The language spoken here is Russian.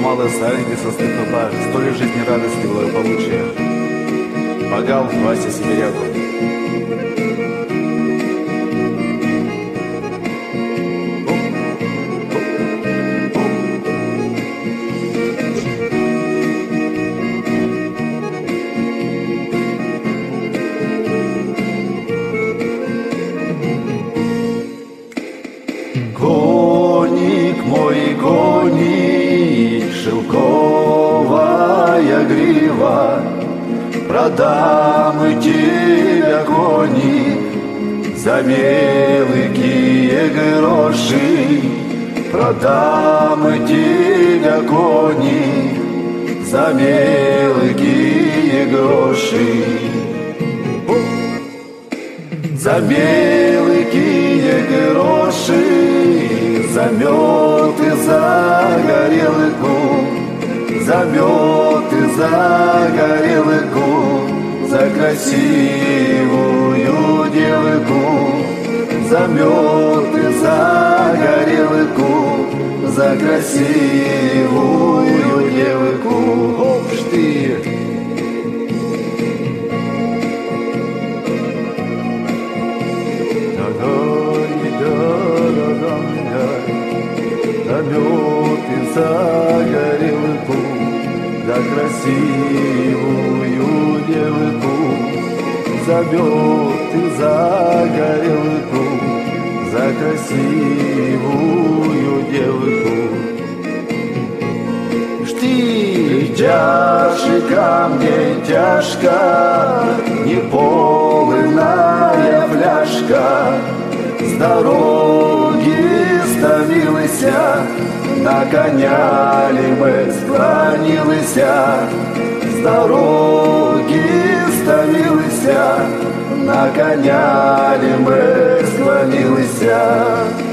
мали старенький сосны хлопак, столі жизни радости благополучия. Погал Вася Сибиряку. Коник мой, коник, шелковая грива, продам и тебя, коник, за мелкие гроши. Продам и тебя, коник, за мелкие гроши. За мелкие гроши, за мед и за горелку, за мед и за горелку, за красивую девку, за мед и за горелку, за красивую девку. Ох ты! За мед и за горелку, за красивую девку, за мед и за горелку, за красивую девку. Жди, тяжи ко мне тяжко, неполная фляжка, с дороги стомилися, на коня ли мы склонилися, с дороги стомилися, на коня ли мы склонилися.